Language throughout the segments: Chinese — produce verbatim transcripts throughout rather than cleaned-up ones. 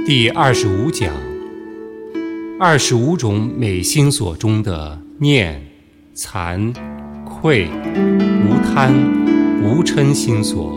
第二十五讲，二十五种美心所中的念、惭、愧、无贪、无嗔心所。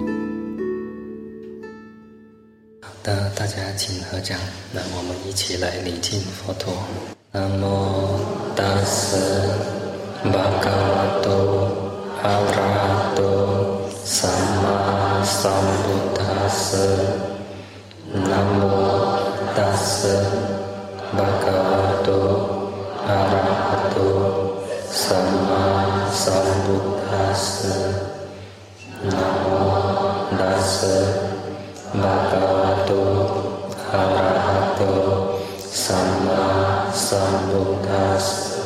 好的，大家请合掌，那我们一起来礼敬佛陀。南无大斯巴嘎瓦多阿拉多萨玛萨布达斯。南无大斯巴嘎瓦多阿拉多萨玛萨布达斯。南无大斯巴嘎瓦多阿拉多萨玛萨布达斯。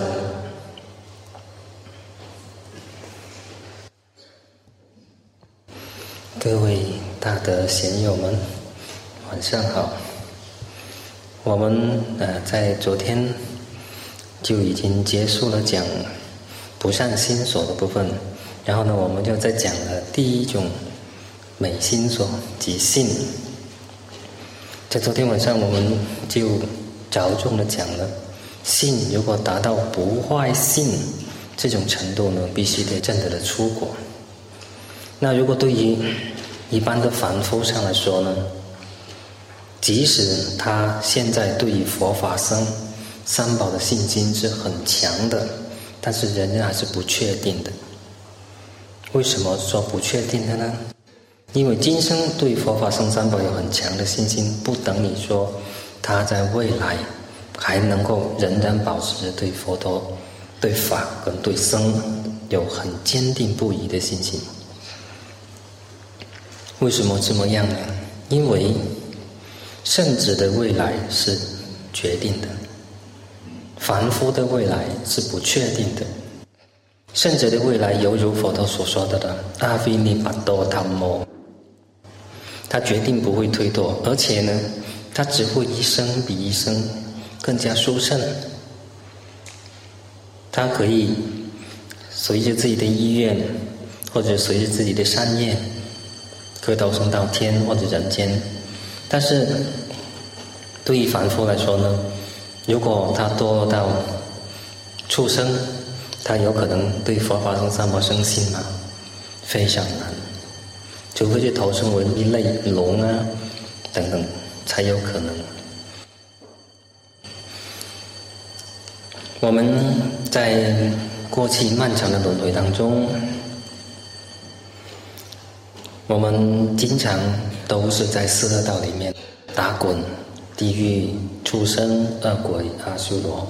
各位大德贤友们，晚上好。我们呃在昨天就已经结束了讲不善心所的部分，然后呢，我们就再讲了第一种美心所即信。在昨天晚上，我们就着重的讲了信，如果达到不坏信这种程度呢，必须得证得的出果。那如果对于一般的凡夫上来说呢，即使他现在对于佛法僧三宝的信心是很强的，但是人家还是不确定的。为什么说不确定的呢？因为今生对佛法僧三宝有很强的信心，不等于说他在未来还能够仍然保持对佛陀、对法跟对僧有很坚定不移的信心。为什么这么样呢？因为圣者的未来是决定的，凡夫的未来是不确定的。圣者的未来犹如佛陀所说的的阿维尼巴多塔摩，他决定不会推脱，而且呢，他只会一生比一生更加殊胜。他可以随着自己的意愿，或者随着自己的善业，可投生到天或者人间。但是对于凡夫来说呢，如果他堕到畜生，他有可能对佛法僧三宝生信吗？非常难，除非是投生为一类龙啊等等才有可能。我们在过去漫长的轮回当中，我们经常都是在四恶道里面打滚，地狱、畜生、恶鬼、阿修罗。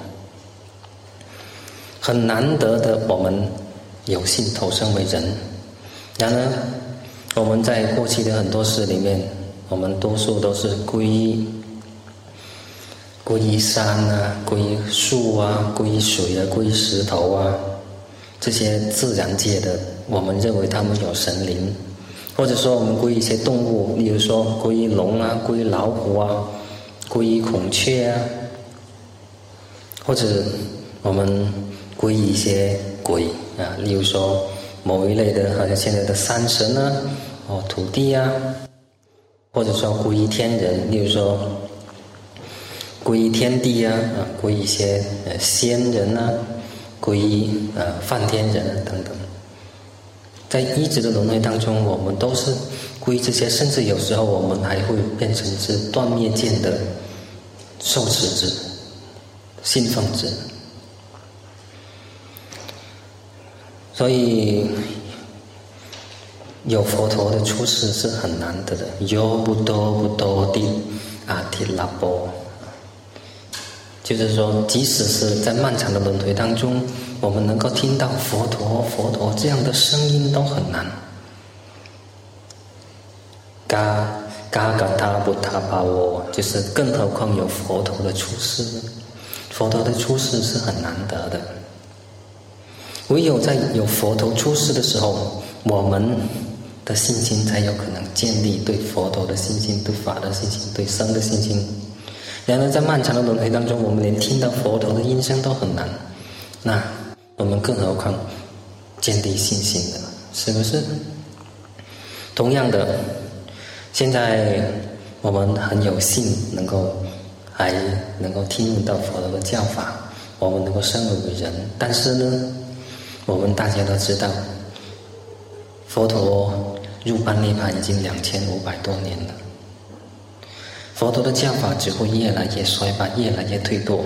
很难得的，我们有幸投生为人。然而，我们在过去的很多世里面，我们多数都是皈依皈依山啊，皈依树啊，皈依水啊，皈依石头啊，这些自然界的，我们认为他们有神灵。或者说我们皈依一些动物，例如说皈依龙啊，皈依老虎啊，皈依孔雀啊，或者我们皈依一些鬼啊，例如说某一类的，好像现在的山神啊，哦土地啊，或者说皈依天人，例如说皈依天地啊，啊皈依一些呃仙人啊，皈依呃梵天人啊等等。在一直的轮回当中，我们都是皈依这些，甚至有时候我们还会变成是断灭见的受持者、信奉者。所以有佛陀的出世是很难得的。有不多不多的阿提拉波，就是说，即使是在漫长的轮回当中，我们能够听到佛陀、佛陀这样的声音都很难。嘎嘎嘎他不他巴我，就是更何况有佛陀的出世，佛陀的出世是很难得的。唯有在有佛陀出世的时候，我们的信心才有可能建立，对佛陀的信心、对法的信心、对僧的信心。然而在漫长的轮回当中，我们连听到佛陀的音声都很难，那我们更何况建立信心的，是不是？同样的，现在我们很有幸能够还能够听闻到佛陀的教法，我们能够生而为人。但是呢，我们大家都知道，佛陀入般涅槃已经两千五百多年了，佛陀的教法只会越来越衰败，越来越退堕。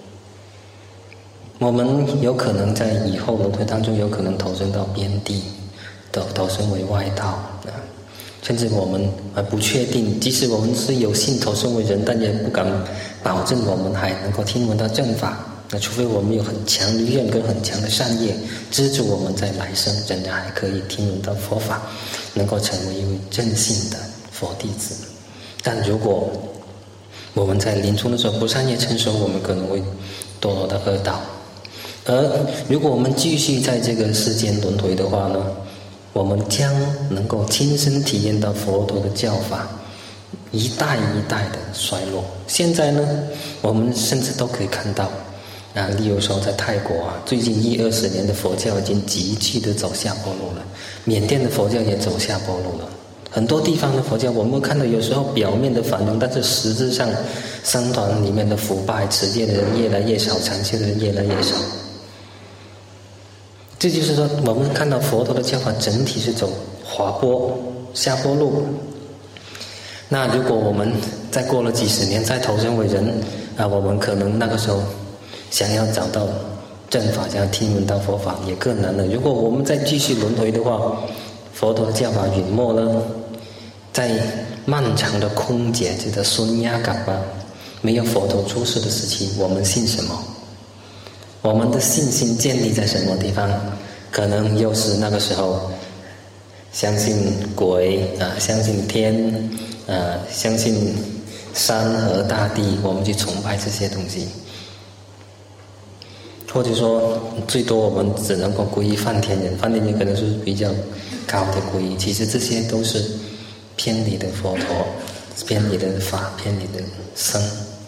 我们有可能在以后轮回当中，有可能投生到边地，投投生为外道啊，甚至我们还不确定，即使我们是有幸投生为人，但也不敢保证我们还能够听闻到正法。那除非我们有很强的愿跟很强的善业，资助我们在来生仍然还可以听闻到佛法，能够成为一位正信的佛弟子。但如果我们在临终的时候不善业成熟，我们可能会堕落到恶道。而如果我们继续在这个世间轮回的话呢，我们将能够亲身体验到佛陀的教法一代一代的衰落。现在呢，我们甚至都可以看到啊，例如说在泰国啊，最近一二十年的佛教已经急剧的走下坡路了，缅甸的佛教也走下坡路了。很多地方的佛教，我们看到有时候表面的繁荣，但是实质上僧团里面的腐败，持戒的人越来越少，禅修的人越来越少。这就是说，我们看到佛陀的教法整体是走滑坡下坡路。那如果我们再过了几十年再投生为人啊，我们可能那个时候想要找到正法，想要听闻到佛法也更难了。如果我们再继续轮回的话，佛陀的教法陨没了，在漫长的空劫，这个孙亚嘎巴没有佛陀出世的时期，我们信什么？我们的信心建立在什么地方？可能又是那个时候相信鬼啊，相信天啊，相信山河大地，我们去崇拜这些东西。或者说最多我们只能够皈依梵天人，梵天人可能是比较高的皈依，其实这些都是偏离的佛陀，偏离的法，偏离的僧。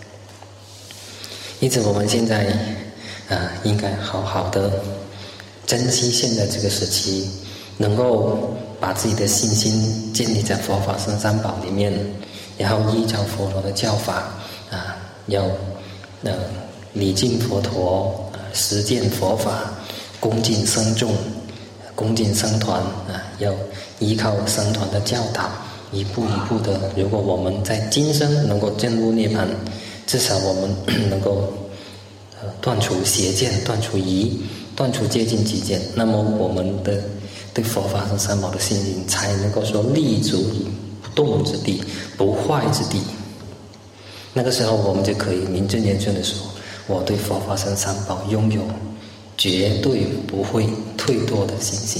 因此我们现在啊，应该好好的珍惜现在这个时期，能够把自己的信心建立在佛法僧三宝里面，然后依照佛陀的教法啊，要呃礼敬佛陀，啊实践佛法，恭敬僧众，恭敬僧团啊，要依靠僧团的教导，一步一步的。如果我们在今生能够证入涅槃，至少我们能够呃断除邪见，断除疑，断除接近己见，那么我们的对佛法和三宝的信心才能够说立足于不动之地，不坏之地。那个时候我们就可以名正言顺的说，我对佛法僧三宝拥有绝对不会退堕的信心。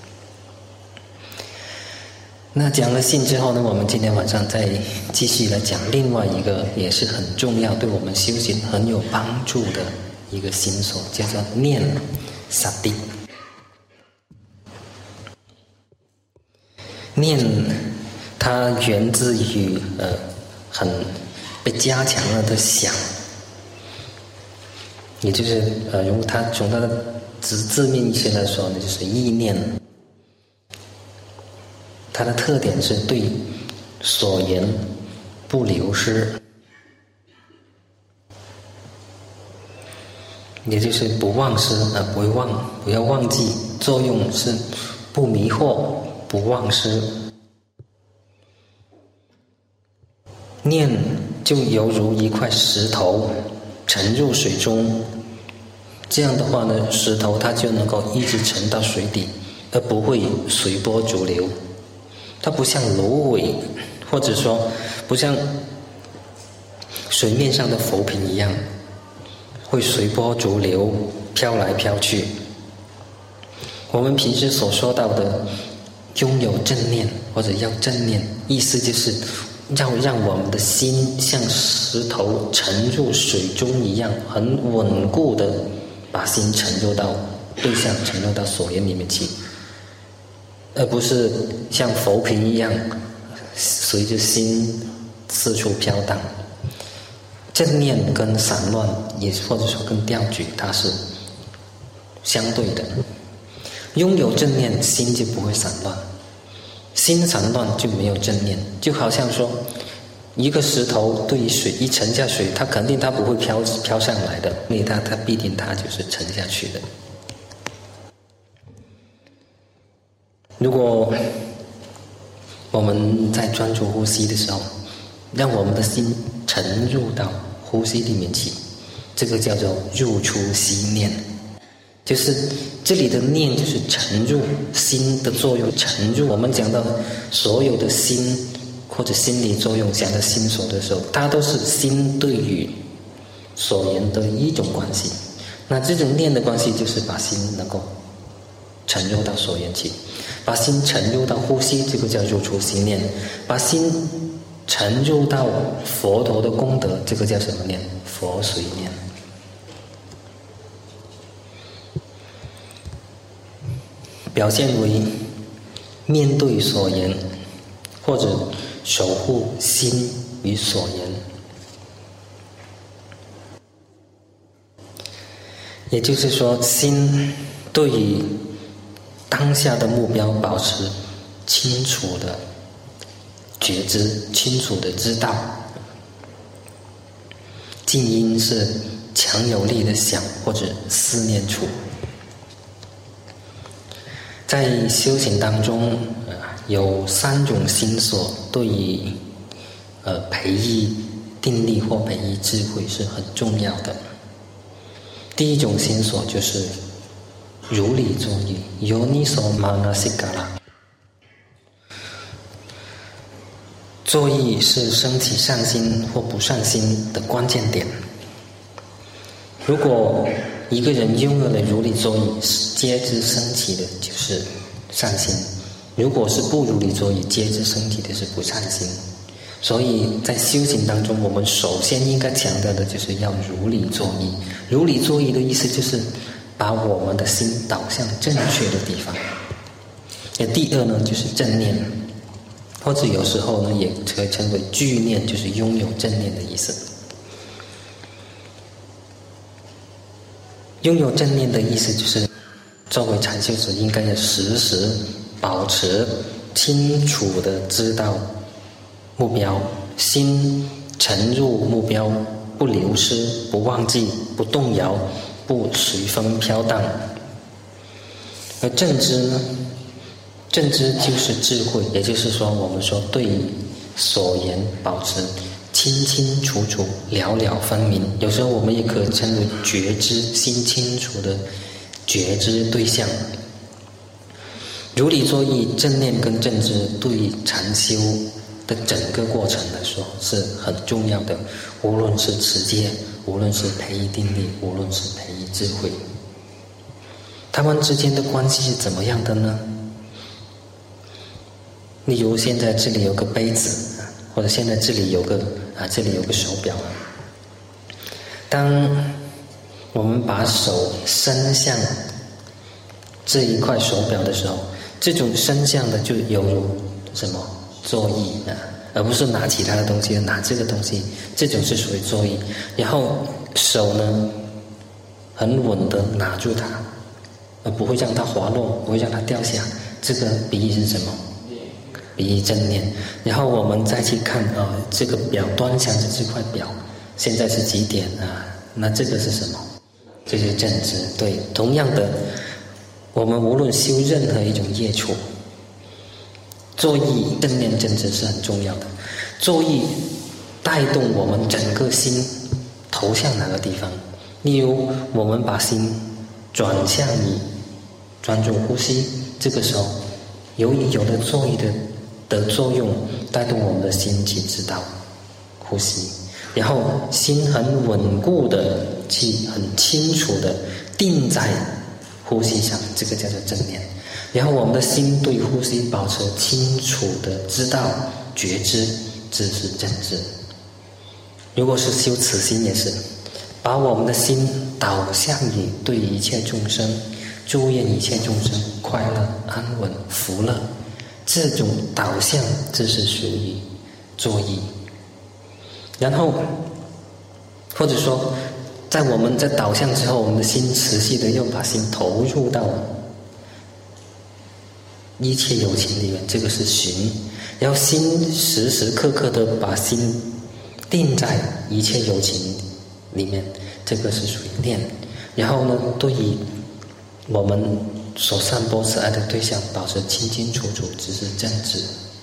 那讲了信之后呢，我们今天晚上再继续来讲另外一个也是很重要，对我们修行很有帮助的一个心所，叫做念萨蒂。念它源自于呃很被加强了的想，也就是呃用它从它的字字面意思来说呢，就是意念。它的特点是对所言不流失，也就是不忘失啊，不会忘，不要忘记。作用是不迷惑，不忘失。念就犹如一块石头沉入水中，这样的话呢，石头它就能够一直沉到水底，而不会随波逐流。它不像芦苇，或者说不像水面上的浮萍一样，会随波逐流，飘来飘去。我们平时所说到的拥有正念或者要正念，意思就是要让我们的心像石头沉入水中一样，很稳固的把心沉入到对象，沉入到所缘里面去，而不是像浮萍一样随着心四处飘荡。正念跟散乱，也或者说跟掉举，它是相对的。拥有正念，心就不会散乱；心散乱就没有正念。就好像说， 一个石头对于水一沉下水，它肯定它不会飘飘上来的，因为它它必定它就是沉下去的。如果我们在专注呼吸的时候，让我们的心沉入到呼吸里面去，这个叫做入出息念。就是这里的念就是沉入心的作用，沉入我们讲到所有的心或者心理作用讲的心所的时候，它都是心对于所言的一种关系。那这种念的关系就是把心能够沉入到所言去，把心沉入到呼吸，这个叫入出息念。把心沉入到佛陀的功德，这个叫什么念？佛随念。表现为面对所言，或者守护心与所言。也就是说，心对于当下的目标保持清楚的觉知，清楚的知道。静音是强有力的想或者思念处。在修行当中，呃、有三种心所对于呃培育定力或培育智慧是很重要的。第一种心所就是如理作意 Yoniso Manasikara。作意是升起善心或不善心的关键点。如果一个人拥有了如理作意，接之升起的就是善心；如果是不如理作意，接之升起的是不善心。所以在修行当中，我们首先应该强调的就是要如理作意。如理作意的意思就是把我们的心导向正确的地方。那第二呢，就是正念，或者有时候呢也可以称为具念，就是拥有正念的意思。拥有正念的意思就是，作为禅修者应该要时时保持清楚的知道目标，心沉入目标，不流失，不忘记，不动摇，不随风飘荡。而正知呢，正知就是智慧，也就是说，我们说对所言保持清清楚楚，了了分明。有时候我们也可以称为觉知，心清楚的觉知对象。如理作意，正念跟正知对于禅修的整个过程来说是很重要的，无论是持戒，无论是培育定力，无论是培育智慧，他们之间的关系是怎么样的呢？例如现在这里有个杯子，或者现在这里有个啊，这里有个手表。当我们把手伸向这一块手表的时候，这种伸向的就犹如什么？作意啊，而不是拿其他的东西，拿这个东西，这种是属于作意。然后手呢，很稳的拿住它，而不会让它滑落，不会让它掉下。这个比喻是什么？比喻正念。然后我们再去看啊、呃，这个表端详着这块表，现在是几点啊？那这个是什么？这是正知。对，同样的，我们无论修任何一种业处，作意正念正知是很重要的。作意带动我们整个心投向哪个地方。例如我们把心转向于专注呼吸，这个时候由于有了作意的的作用，带动我们的心去知道呼吸，然后心很稳固的去很清楚的定在呼吸上，这个叫做正念。然后我们的心对呼吸保持清楚的知道觉知，这是正知。如果是修慈心也是，把我们的心导向于对一切众生，祝愿一切众生快乐安稳福乐，这种导向这是属于作意。然后或者说在我们在导向之后，我们的心持续的又把心投入到一切有情里面，这个是寻。要心时时刻刻的把心定在一切有情里面，这个是属于念。然后呢，对于我们所散播慈爱的对象保持清清楚楚，只是正直。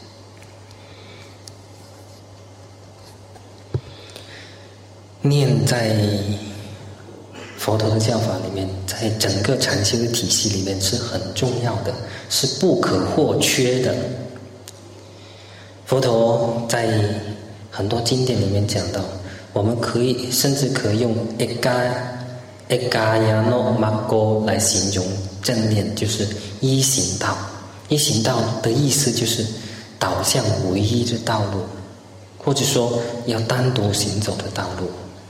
念在佛陀的教法里面，在整个禅修的体系里面是很重要的，是不可或缺的。佛陀在很多经典里面讲到，我们可以甚至可以用 eka ekayano maggo 来形容正念，就是一行道。一行道的意思就是导向唯一的道路，或者说要单独行走的道路。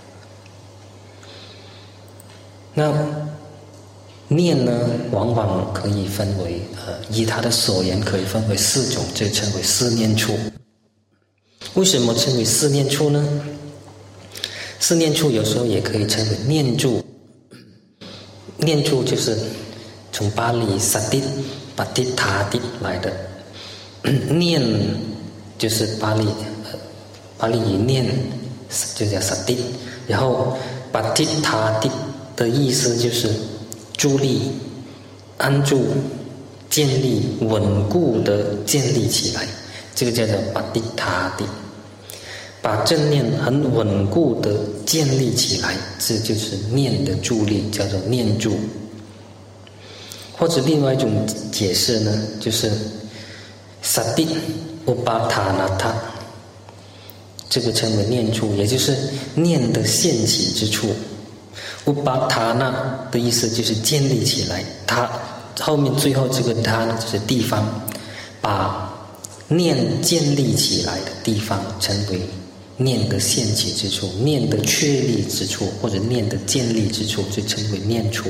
那念呢，往往可以分为呃，以他的所言可以分为四种，这称为四念处。为什么称为四念处呢？四念处有时候也可以称为念住。念住就是从巴利萨蒂巴蒂塔蒂来的，念就是巴利呃巴利语念就叫萨蒂，然后巴蒂塔蒂的意思就是助力、安住、建立、稳固的建立起来，这个叫做巴蒂塔蒂，把正念很稳固的建立起来，这就是念的助力，叫做念住。或者另外一种解释呢，就是萨蒂乌巴塔那塔，这个称为念处，也就是念的现起之处。乌巴塔那的意思就是建立起来，它后面最后这个它呢就是地方，把念建立起来的地方称为念的现起之处，念的确立之处，或者念的建立之处，就称为念处。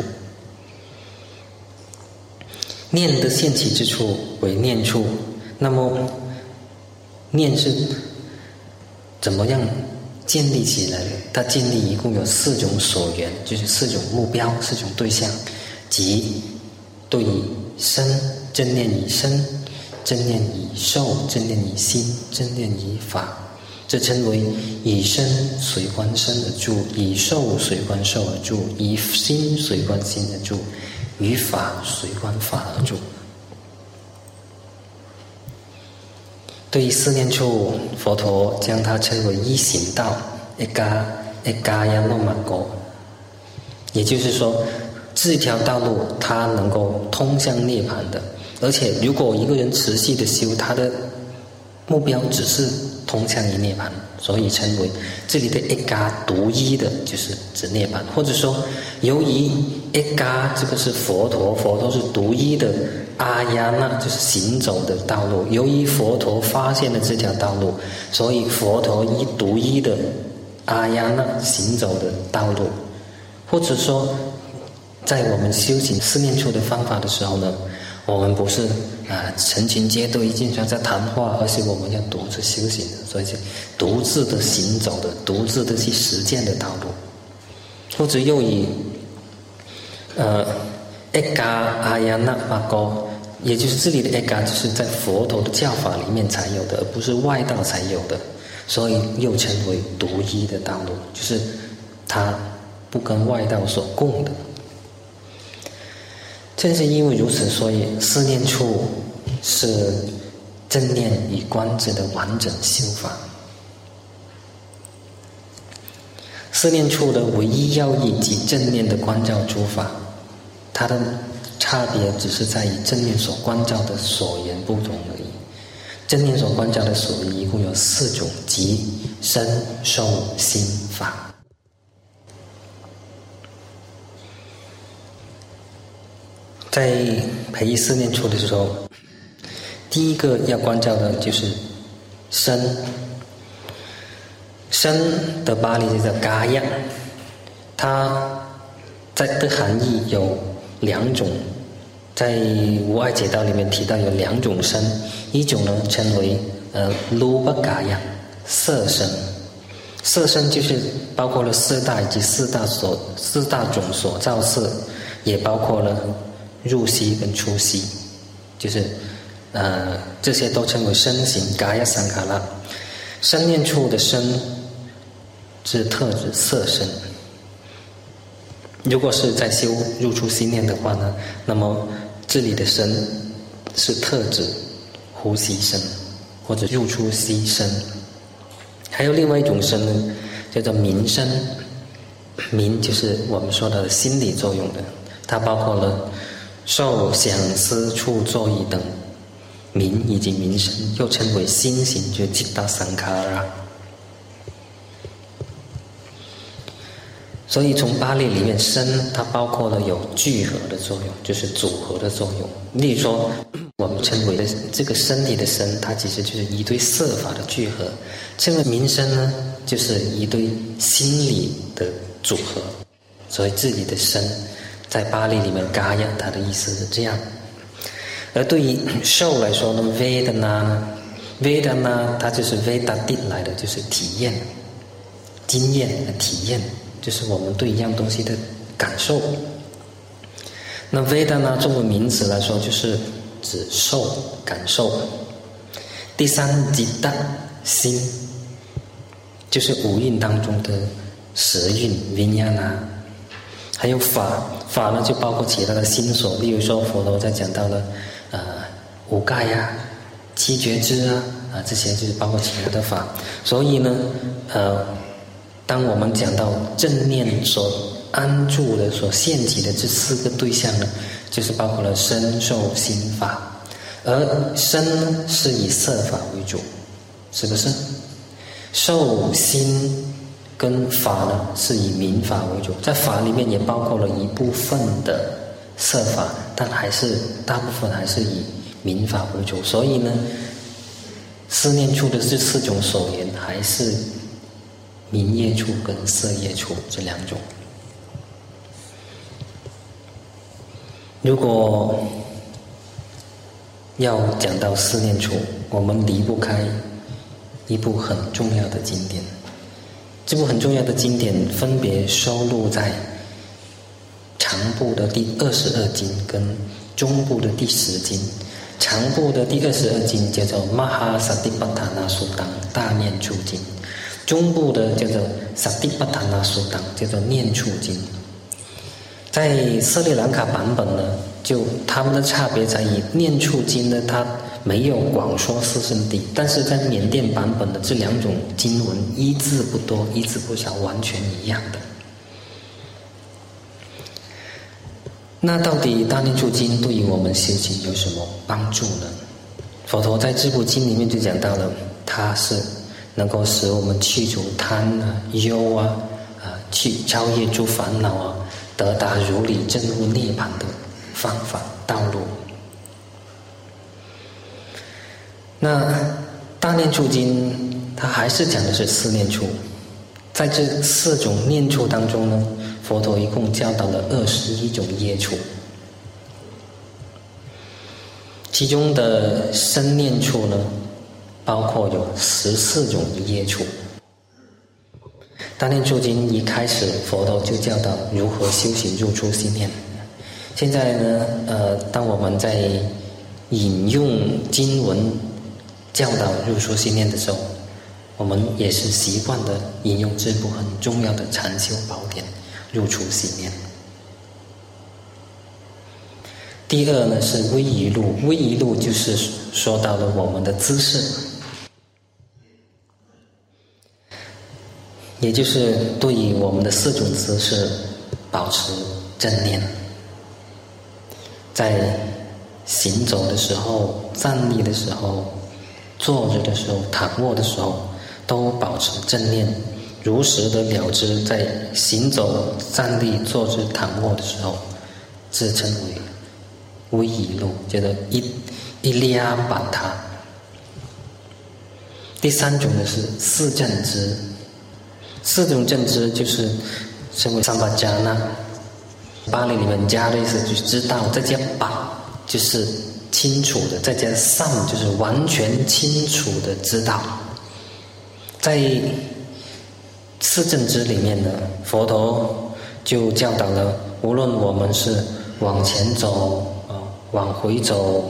念的现起之处为念处，那么念是怎么样建立起来的？它建立一共有四种所缘，就是四种目标、四种对象，即对于身正念以身，正念以受，正念以心，正念以法，这称为以身随观身而住，以受随观受而住，以心随观心而住，以法随观法而住。对于四念处，佛陀将它称为一行道 eka ekayano maggo， 也就是说这条道路它能够通向涅槃的。而且如果一个人持续的修，他的目标只是通向于涅槃，所以称为这里的 eka 独一的就是指涅槃，或者说由于 eka 这个是佛陀，佛陀是独一的阿呀那就是行走的道路，由于佛陀发现了这条道路，所以佛陀一独一的阿呀那行走的道路。或者说在我们修行四念处的方法的时候呢，我们不是啊成群结队经常在谈话，而是我们要独自修行的，所以是独自的行走的，独自的去实践的道路。或者又以呃 eka ayana maggo， 也就是这里的 eka 就是在佛陀的教法里面才有的，而不是外道才有的，所以又称为独一的道路，就是它不跟外道所共的。正是因为如此，所以四念处是正念与观智的完整修法。四念处的唯一要义即正念的观照诸法，它的差别只是在于正念所观照的所缘不同而已。正念所观照的所缘一共有四种，即身、受、心、法。在培育四念处的时候，第一个要观照的就是身。身的巴利就叫嘎呀，它在的含义有两种，在无碍解道里面提到有两种身，一种呢称为呃卢巴嘎呀色身，色身就是包括了四大以及四大所四大种所造色，也包括了入息跟出息，就是呃，这些都称为身形 Kaya Sankhara。身念处的身是特指色身。如果是在修入处心念的话呢，那么这里的身是特指呼吸身或者入处息身。还有另外一种身呢，叫做明身。明就是我们说的心理作用的，它包括了受想思处作意等明以及明身，又称为心行，就是จิตตสังขาร。所以从八列里面，身它包括了有聚合的作用，就是组合的作用。例如说我们称为的这个身体的身，它其实就是一堆色法的聚合。称为明身呢，就是一堆心理的组合。所以自己的身在八列里面 Kaya 它的意思是这样。而对于受来说呢， Vedana 呢 Vedana 它就是 Vedadit 来的，就是体验经验体验，就是我们对一样东西的感受。那 Vedana 作为名词来说，就是指受感受。第三 Citta 心，就是五蕴当中的十蕴 Vijnana。还有法，法呢就包括其他的心所，例如说佛陀在讲到了呃五盖啊、七觉支啊啊这些就是包括其他的法。所以呢，呃，当我们讲到正念所安住的、所现起的这四个对象呢，就是包括了身、受、心、法。而身呢是以色法为主，是不是？受、心跟法呢是以明法为主，在法里面也包括了一部分的色法，但还是大部分还是以明法为主。所以呢，思念处的这四种所缘还是明业处跟色业处这两种。如果要讲到思念处，我们离不开一部很重要的经典。这部很重要的经典分别收录在长部的第二十二经跟中部的第十经。长部的第二十二经叫做 Mahasatipatthana Suttam 大念处经，中部的叫做 Satipatthana Suttam 叫做念处经。在斯里兰卡版本呢，就他们的差别在于念处经呢，它没有广说四圣谛，但是在缅甸版本的这两种经文一字不多一字不少，完全一样的。那到底大念处经对于我们修行有什么帮助呢？佛陀在这部经里面就讲到了，它是能够使我们去除贪啊、忧啊、啊去超越诸烦恼啊，得达如理证悟涅槃的方法道路。那大念处经它还是讲的是四念处，在这四种念处当中呢，佛陀一共教导了二十一种业处，其中的身念处呢，包括有十四种业处。大念处经一开始佛陀就教导如何修行入处心念。现在呢，呃，当我们在引用经文教导入处心念的时候，我们也是习惯的引用这部很重要的禅修宝典入处心念。第二呢是威仪录，威仪录就是说到了我们的姿势，也就是对于我们的四种姿势保持正念，在行走的时候、站立的时候、坐着的时候、躺卧的时候，都保持正念，如实的了知在行走、站立、坐着、躺卧的时候，自称为威仪录，叫做一一利阿板塔。第三种呢是四正知，四种正知就是称为三巴加那。巴黎里面加的意思就是知道，再加把就是清楚的，再加上就是完全清楚的知道。在四正知里面呢，佛陀就教导了，无论我们是往前走、往回走，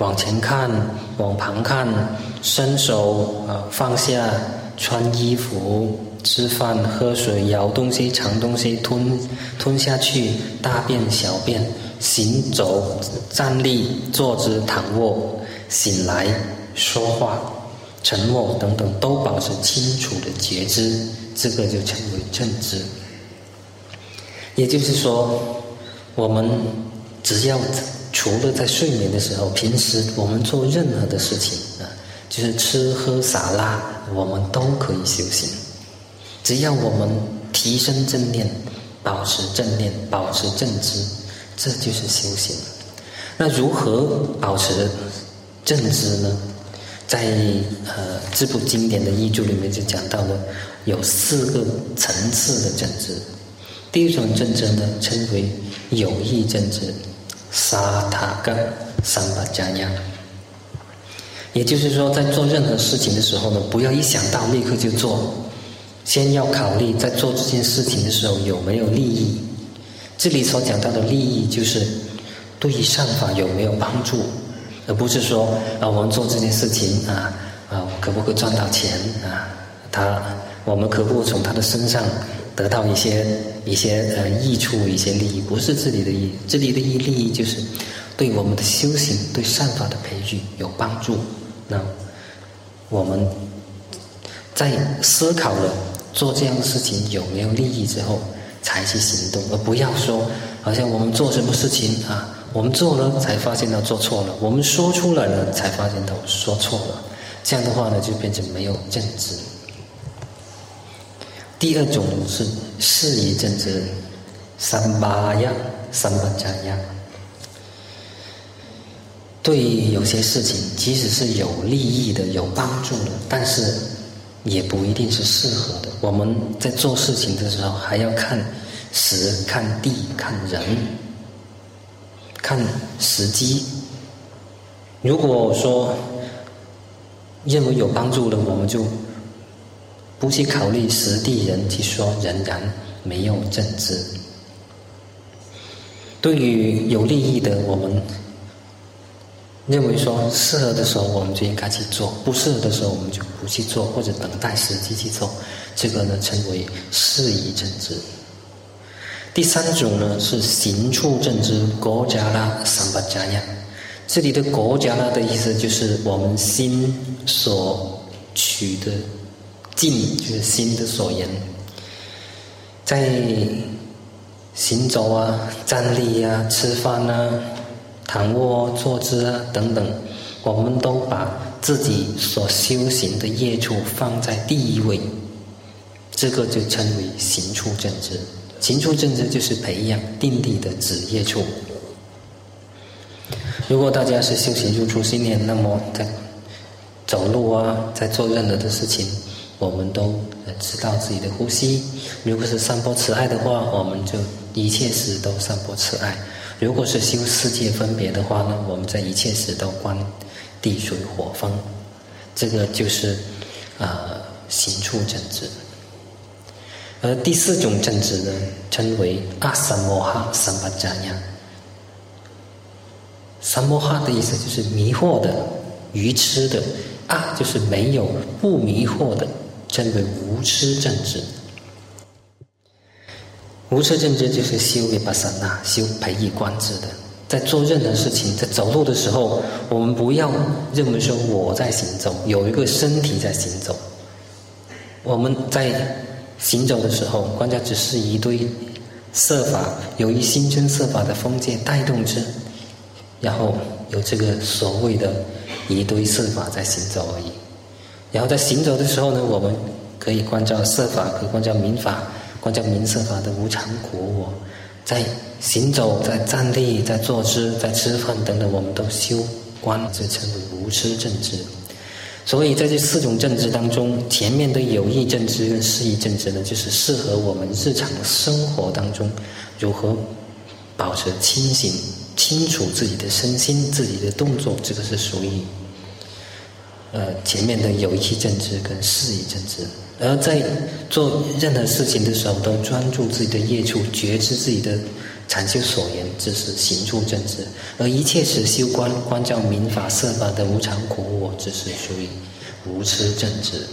往前看，往旁看，伸手啊放下，穿衣服，吃饭喝水，咬东西尝东西，吞吞下去，大便小便，行走站立坐姿躺卧，醒来说话沉默等等，都保持清楚的觉知，这个就称为正知。也就是说，我们只要除了在睡眠的时候，平时我们做任何的事情啊，就是吃喝撒拉，我们都可以修行。只要我们提升正念，保持正念，保持正知，这就是修行。那如何保持正知呢？在呃这部经典的译注里面就讲到了有四个层次的正知。第一种正知呢，称为有意正知，萨塔嘎三巴加亚。也就是说，在做任何事情的时候呢，不要一想到立刻就做，先要考虑在做这件事情的时候有没有利益。这里所讲到的利益，就是对于善法有没有帮助，而不是说啊，我们做这件事情啊啊，可不可以赚到钱啊？他我们可不可以从他的身上得到一些一些呃益处，一些利益？不是这里的意义，这里的意利益就是对我们的修行、对善法的培育有帮助。那我们在思考了做这样的事情有没有利益之后，才去行动，而不要说好像我们做什么事情啊，我们做了才发现到做错了，我们说出来了才发现到说错了，这样的话呢，就变成没有正知。第二种是适宜正知，三巴呀，三巴加呀。对于有些事情，即使是有利益的、有帮助的，但是也不一定是适合的。我们在做事情的时候，还要看时、看地、看人、看时机。如果说认为有帮助的，我们就不去考虑时地人去说，仍然没有正知。对于有利益的，我们认为说适合的时候我们就应该去做，不适合的时候我们就不去做，或者等待时机去做，这个呢称为适宜正知。第三种呢是行处正知，国家拉三巴加亚。这里的国家拉的意思就是我们心所取的境，就是心的所言。在行走啊、站立啊、吃饭啊、躺卧、坐姿啊等等，我们都把自己所修行的业处放在第一位，这个就称为行处正知。行处正知就是培养定力的止业处。如果大家是修行入处心念，那么在走路啊，在做任何的事情，我们都知道自己的呼吸。如果是散播慈爱的话，我们就一切时都散播慈爱。如果是修世界分别的话呢，我们在一切时都观地水火风，这个就是呃行处正知。而第四种正知呢，称为阿三摩哈三巴加亚。三摩哈的意思就是迷惑的、愚痴的，啊就是没有不迷惑的，称为无痴正知。无痴正知就是修维巴萨那，修培育观智的。在做任何事情，在走路的时候，我们不要认为说我在行走，有一个身体在行走。我们在行走的时候，观察只是一堆色法，由于心真色法的封戒带动之，然后有这个所谓的一堆色法在行走而已。然后在行走的时候呢，我们可以观照色法，可以观照名法，观照名色法的无常苦我。在行走，在站立，在坐姿，在吃饭等等，我们都修观，这称为无痴正知。所以在这四种正知当中，前面的有意正知跟适宜正知呢，就是适合我们日常生活当中如何保持清醒、清楚自己的身心、自己的动作，这个是属于呃前面的有意正知跟适宜正知。而在做任何事情的时候，都专注自己的业处，觉知自己的禅修所言只是行处正知，而一切实修观观照民法色法的无常苦我，只是属于无痴正知。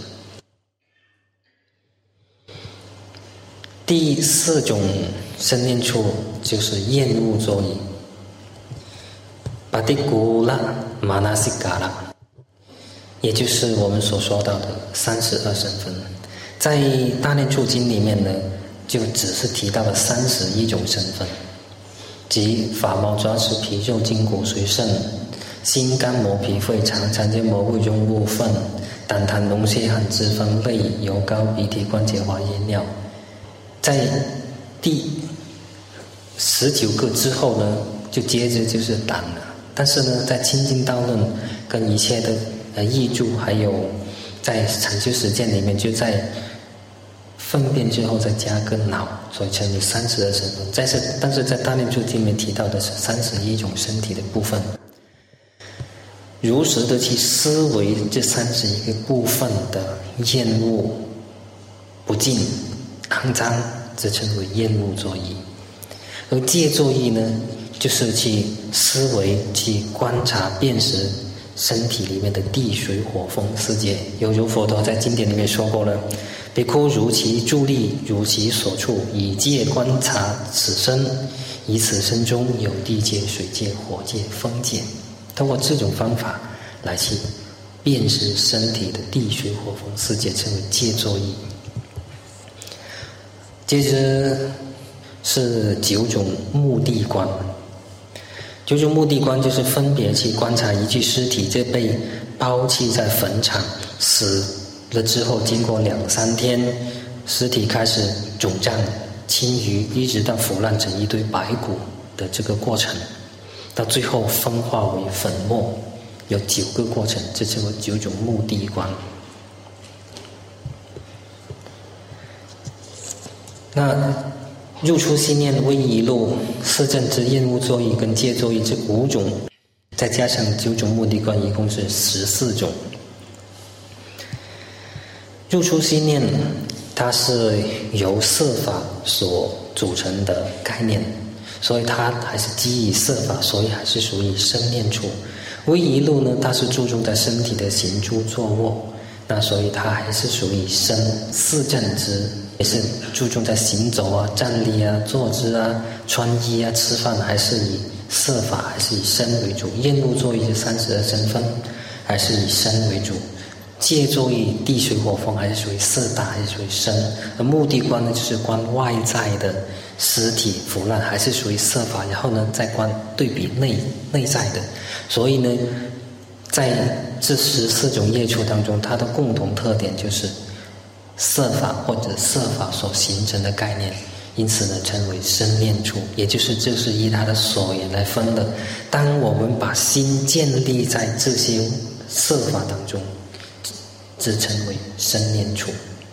第四种生念处就是厌恶作意，巴蒂古拉玛纳西嘎拉，也就是我们所说到的三十二身分。在大念处经里面呢，就只是提到了三十一种身分，即发毛爪齿皮肉筋骨髓肾、心肝膜脾肺肠肠间膜胃中部分、胆痰脓血汗脂肪泪油膏鼻涕关节滑液尿。在第十九个之后呢，就接着就是胆了。但是呢，在清净道论跟一切的呃译注，还有在禅修实践里面，就在粪便之后再加个脑，所以成为三十二身分。在这，但是在大念处经里面提到的是三十一种身体的部分。如实的去思维这三十一个部分的厌恶、不净、肮脏，则称为厌恶作意。而戒作意呢，就是去思维、去观察、辨识身体里面的地水火风四界。犹如佛陀在经典里面说过了：比丘如其住立，如其所处，以戒观察此身，以此身中有地界、水界、火界、风界。通过这种方法来去辨识身体的地水火风四界，称为戒作意。接着是九种目的观。九种目的观就是分别去观察一具尸体，这被抛弃在坟场，死了之后，经过两三天，尸体开始肿胀、青瘀，一直到腐烂成一堆白骨的这个过程，到最后分化为粉末，有九个过程，这称为九种目的观。那入出心念、威仪路、四正知、厌恶作意跟戒作意这五种，再加上九种目的观，一共是十四种。入出心念，它是由色法所组成的概念，所以它还是基于色法，所以还是属于生念处。威仪路呢，它是注重在身体的行住坐卧，那所以它还是属于身。四正知也是注重在行走啊、站立啊、坐姿啊、穿衣啊、吃饭，还是以色法，还是以身为主。厌恶作意是三十二身分，还是以身为主。戒作意地水火风，还是属于色大，还是属于身。而目的观呢，就是观外在的尸体腐烂，还是属于色法。然后呢，再观对比内内在的。所以呢，在这十四种业处当中，它的共同特点就是色法或者色法所形成的概念，因此呢，称为生念处，也就是这是依它的所言来分的。当我们把心建立在这些色法当中，自称为生念处。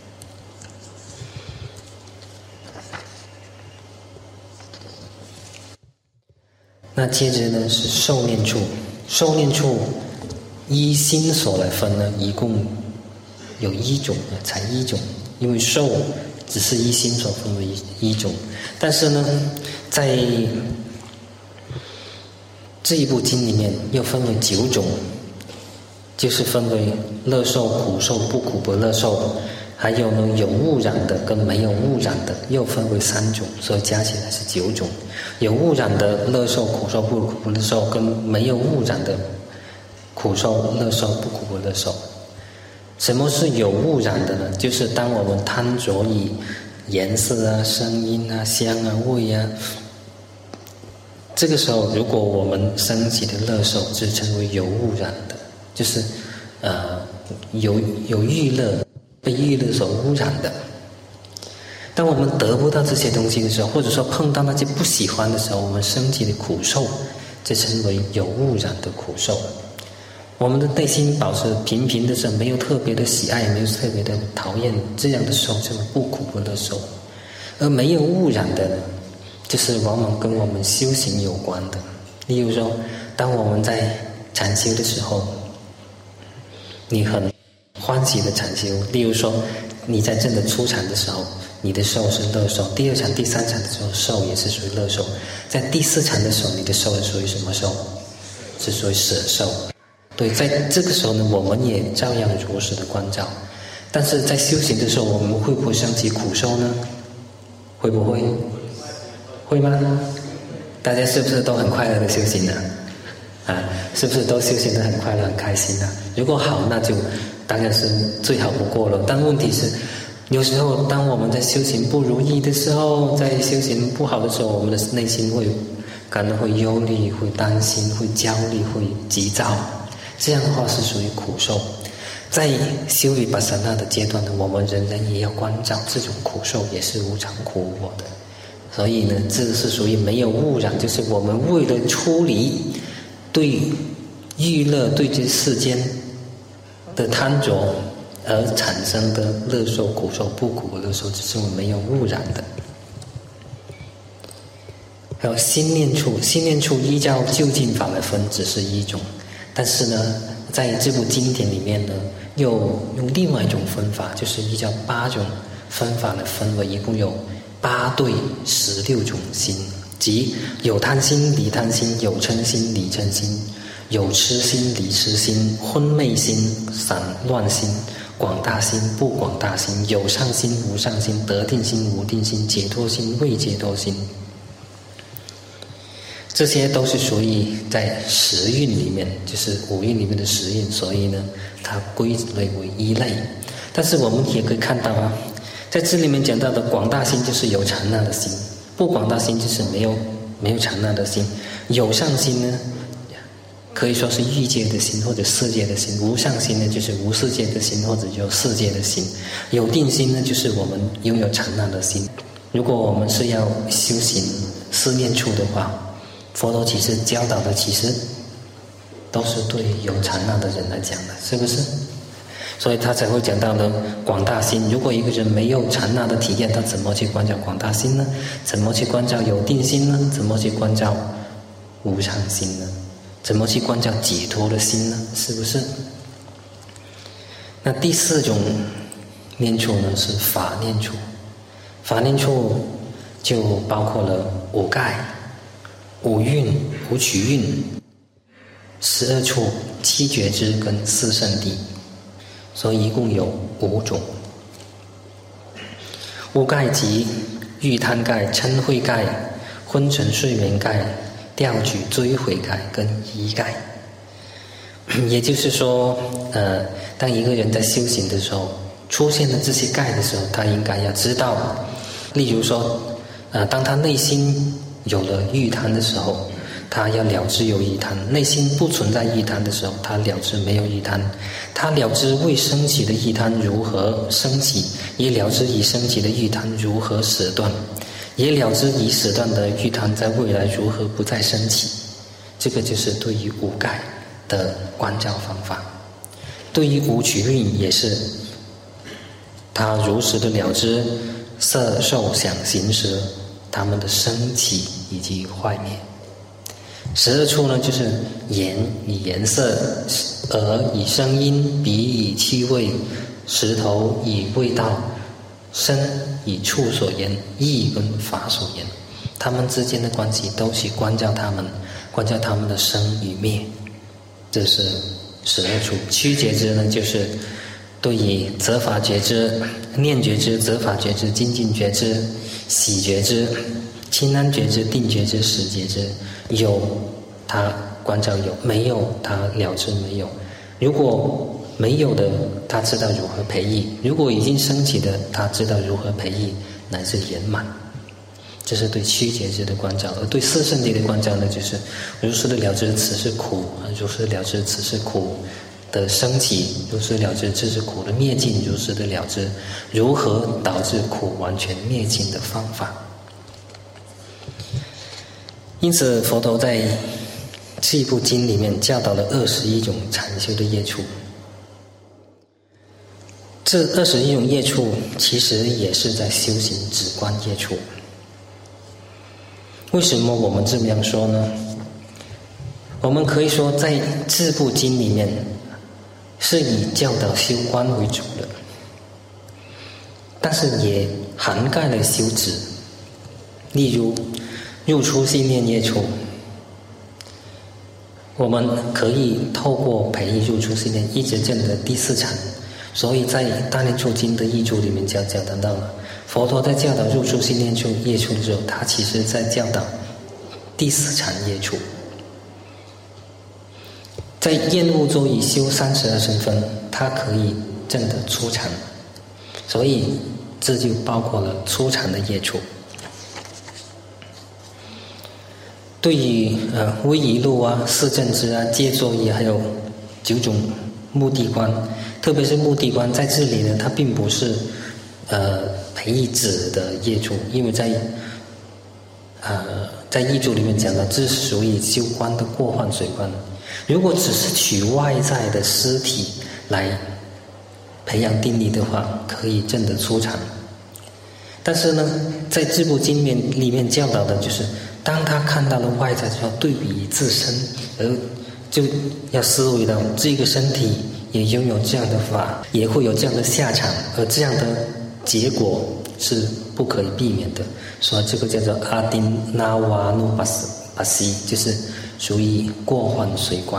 那接着呢是受念处，受念处依心所来分呢，一共有一种，才一种，因为受只是依心所分为一种，但是呢，在这一部经里面又分为九种。就是分为乐受、苦受、不苦不乐受，还有呢有污染的跟没有污染的又分为三种，所以加起来是九种。有污染的乐受、苦受、不苦不乐受，跟没有污染的苦受、乐受、不苦不乐受。什么是有污染的呢？就是当我们贪着于颜色啊、声音啊、香啊、味啊，这个时候如果我们升起的乐受，就称为有污染的。就是呃有有欲乐，被欲乐所污染的。当我们得不到这些东西的时候，或者说碰到那些不喜欢的时候，我们升起的苦受，这称为有污染的苦受。我们的内心保持平平的时候，没有特别的喜爱，没有特别的讨厌，这样的时候称为不苦不乐受。而没有污染的呢，就是往往跟我们修行有关的。例如说，当我们在禅修的时候，你很欢喜的禅修，例如说你在正的初禅的时候， 你的受是乐受；第二禅、第三禅的时候，受也是属于乐受；在第四禅的时候，你的受是属于什么受？是属于舍受。对，在这个时候呢，我们也照样如实的关照。但是在修行的时候，我们会不会升起苦受呢？会不会？会吗？大家是不是都很快乐的修行呢？啊，是不是都修行得很快乐、很开心呢？如果好，那就当然是最好不过了。但问题是，有时候当我们在修行不如意的时候，在修行不好的时候，我们的内心会感到会忧虑、会担心、会焦虑、会急躁，这样的话是属于苦受。在修理巴萨那的阶段呢，我们仍然也要关照这种苦受也是无常苦无我的。所以呢，这是属于没有污染，就是我们为了处理对欲乐、对这世间的贪着而产生的乐受、苦受、不苦的乐受，只是我们没有污染的。还有心念处，心念处依照究竟法来分，只是一种，但是呢，在这部经典里面呢，又用另外一种分法，就是依照八种分法来分为，一共有八对十六种心，即有贪心、离贪心；有嗔心、离嗔心；有痴心、离痴心；昏昧心、散乱心；广大心、不广大心；有上心、无上心；得定心、无定心；解脱心、未解脱心。这些都是属于在十蕴里面，就是五蕴里面的十蕴，所以呢，它归类为一类。但是我们也可以看到啊，在这里面讲到的广大心就是有禅那的心，不广大心就是没有没有禅那的心。有上心呢，可以说是欲界的心或者世界的心；无上心呢，就是无世界的心或者有世界的心；有定心呢，就是我们拥有禅那的心。如果我们是要修行思念处的话，佛陀其实教导的其实都是对有禅那的人来讲的，是不是？所以他才会讲到呢广大心。如果一个人没有禅那的体验，他怎么去关照广大心呢？怎么去关照有定心呢？怎么去关照无上心呢？怎么去关照解脱的心呢？是不是？那第四种念处呢，是法念处。法念处就包括了五盖、五蕴、五取蕴、十二处、七觉支跟四圣谛，所以一共有五种。五盖即欲贪盖、嗔恚盖、昏沉睡眠盖、调举追悔盖跟疑盖。也就是说，呃，当一个人在修行的时候，出现了这些盖的时候，他应该要知道。例如说，呃，当他内心有了欲贪的时候，他要了知有欲贪；内心不存在欲贪的时候，他了知没有欲贪。他了知未升起的欲贪如何升起，也了知已升起的欲贪如何舍断，也了知已舍断的欲贪在未来如何不再升起。这个就是对于五盖的关照方法。对于五取蕴也是，他如实的了知色受想行识它们的升起以及坏灭。十二处呢，就是眼以颜色，耳以声音，鼻以气味，舌头以味道，身以触所言，意跟法所言，它们之间的关系都去关照它们，关照它们的生与灭。这是十二处。七觉支呢，就是对于责法觉知、念觉知、责法觉知、精进觉知、喜觉知、清安觉知、定觉知、识觉知，有他关照有，没有他了知没有。如果没有的，他知道如何培育；如果已经升起的，他知道如何培育乃至圆满。这是对七觉知的关照。而对四圣谛的关照呢，就是如实的了知此是苦，如实的了知此是苦的升起，如实了知这是苦的灭尽，如实的了知如何导致苦完全灭尽的方法。因此佛陀在这部经里面教导了二十一种禅修的业处。这二十一种业处其实也是在修行止观业处。为什么我们这么样说呢？我们可以说在这部经里面是以教导修观为主的，但是也涵盖了修止。例如入出心念业处，我们可以透过培育入出心念一直证得第四禅。所以在大念处经的译注里面就教导到了，佛陀在教导入出心念处业处的时候，他其实在教导第四禅业处。在厌恶座以修三十二身分，他可以证得初禅，所以这就包括了初禅的业处。对于呃威仪路啊、四正知啊、戒作意，还有九种目的观，特别是目的观在这里呢，它并不是呃培育止的业处，因为在呃在译注里面讲的，这是属于修观的过患水观。如果只是取外在的尸体来培养定力的话，可以证得初禅。但是呢，在这部经面里面教导的就是，当他看到了外在之后，对比自身，而就要思维到这个身体也拥有这样的法，也会有这样的下场，而这样的结果是不可以避免的。所以这个叫做阿丁那瓦努巴斯巴西，就是属于过患随观。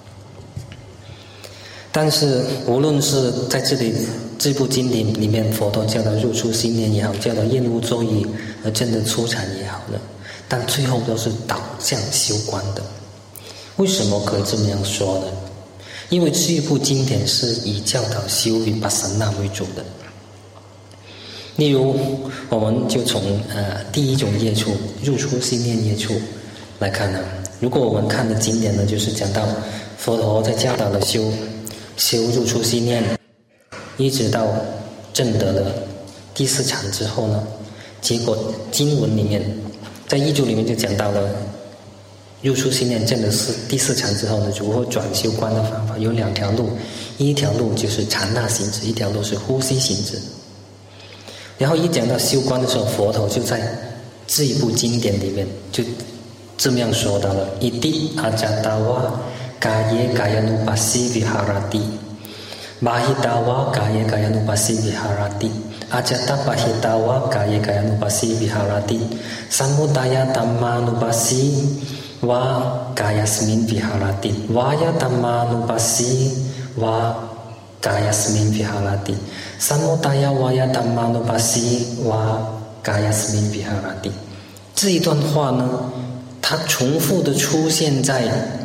但是无论是在这里这部经典里面，佛陀教导入出心念也好，教导厌恶作意而证得初禅也好呢，但最后都是导向修观的。为什么可以这么样说呢？因为这一部经典是以教导修于巴萨那为主的。例如，我们就从呃第一种业处入出心念业处来看呢。如果我们看的经典呢，就是讲到佛陀在教导了修修入出心念，一直到证得了第四禅之后呢，结果经文里面在译注里面就讲到了入出心念证得是第四禅之后呢，如何转修观的方法有两条路，一条路就是禅那行止，一条路是呼吸行止。然后一讲到修观的时候，佛陀就在这一部经典里面就这么样说到了：一地阿加达瓦嘎耶嘎亚努巴西维哈拉蒂，巴希达瓦嘎耶嘎亚努巴西维哈拉蒂，阿加达巴希达瓦嘎耶嘎亚努巴西维哈拉蒂，三穆达亚达玛努巴西瓦嘎亚斯明维哈拉蒂，瓦亚达玛努巴西瓦嘎亚斯明维哈拉蒂，三穆达亚瓦亚达玛努巴西瓦嘎亚斯明维哈拉蒂。这一段话呢，它重复的出现在